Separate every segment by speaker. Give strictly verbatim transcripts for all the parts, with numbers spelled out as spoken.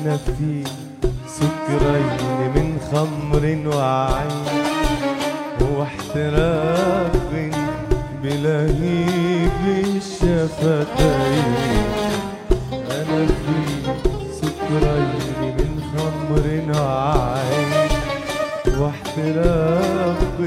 Speaker 1: أنا في سكرين من خمر وعين واحتراق بلهيب الشفتين. أنا في سكرين من خمر وعين واحتراق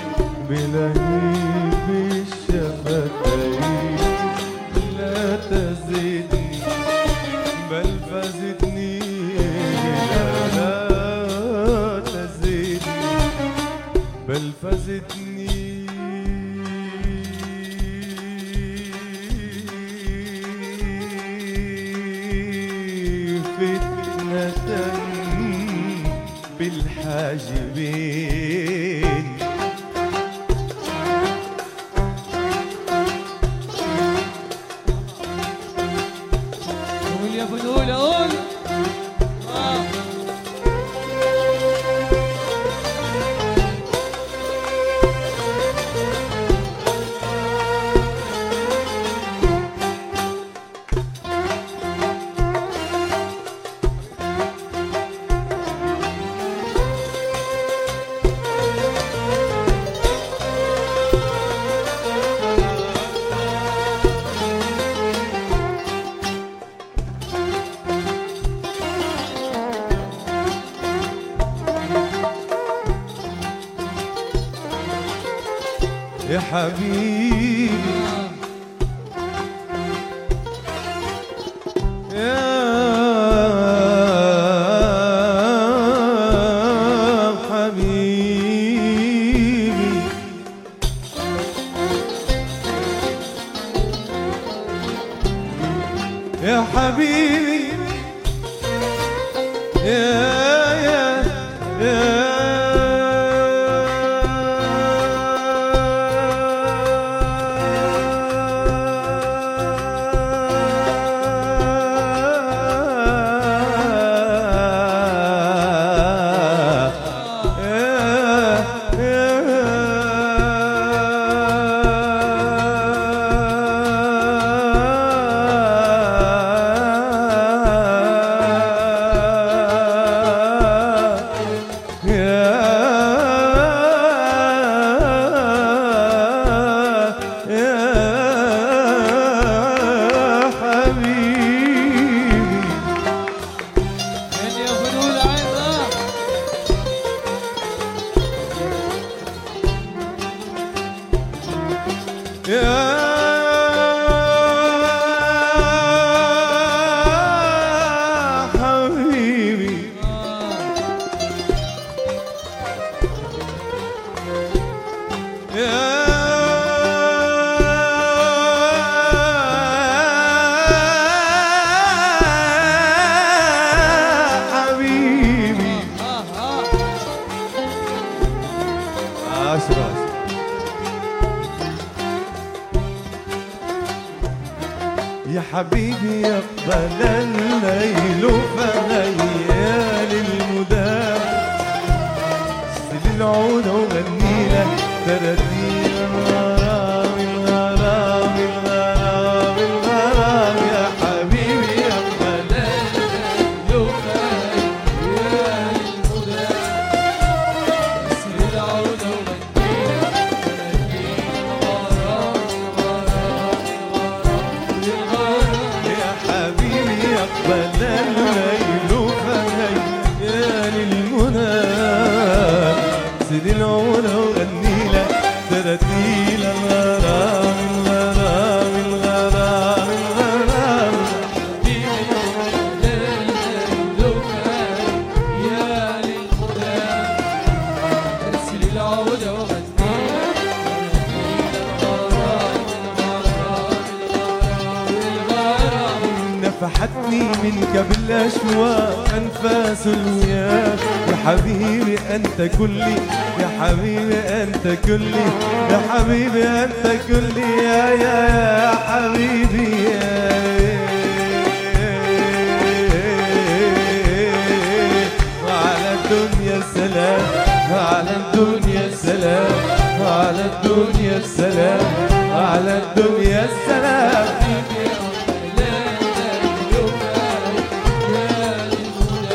Speaker 1: بلهيب الشفتين. لا تزدني بل فزدني، لا لا تزدني بل فزدني. فتنة بالحاجبين.
Speaker 2: قول يا فنون قول.
Speaker 1: يا حبيبي يا حبيبي يا حبيبي يا يا يا يا حبيبي يقبل الليل فغيال المدام. سل العود وغني له تراتيل الغرام الغرام الغرام الغرام. يا حبيبي يقبل الليل فغيال المدام. سل العود وغني له تراتيل الغرام الغرام الغرام. يا حبيبي يقبل الليل فغيال المنام. سيدي العلا وغني له تراتيل الغرام الغرام الغرام الغرام.
Speaker 2: حبيبي يقبل الليل فغيال المنام. ارسل العود وغني له تراتيل الغرام الغرام الغرام.
Speaker 1: نفحتني منك بالاشواق انفاس الوياك. يا حبيبي انت كلي، يا حبيبي انت كلي، يا حبيبي انت كلي، يا يا يا حبيبي يا. وعلى الدنيا السلام، على الدنيا السلام، على الدنيا السلام، على الدنيا السلام.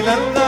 Speaker 1: لا لا